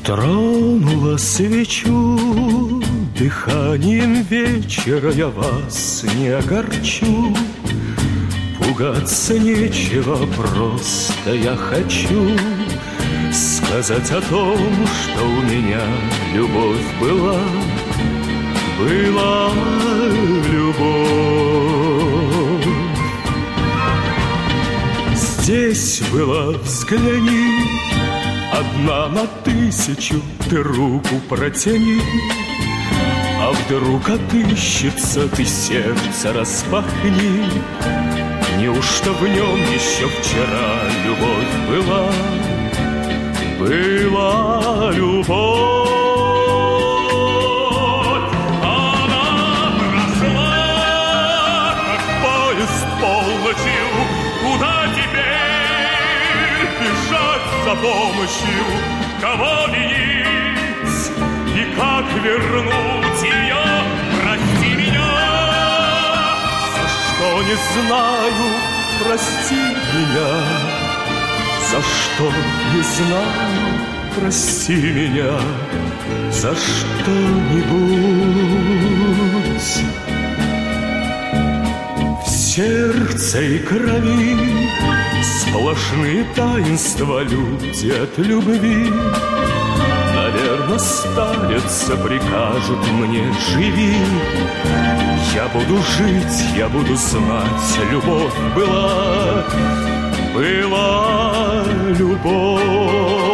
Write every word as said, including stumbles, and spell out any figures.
Тронула свечу, дыханием вечера я вас не огорчу. Пугаться нечего, просто я хочу сказать о том, что у меня любовь была. Была любовь. Здесь была, взгляни, одна на тысячу, ты руку протяни. А вдруг отыщется, ты сердце распахни. Неужто в нем еще вчера любовь была? Была любовь. Она прошла, как поезд полночью. Куда теперь бежать за помощью? Кого винить и как вернуть ее? Прости меня, за что не знаю, прости меня. За что не знаю, прости меня. За что-нибудь. В сердце и крови сплошные таинства, люди от любви. Наверно, старятся, прикажут мне: живи. Я буду жить, я буду знать, любовь была. Была любовь.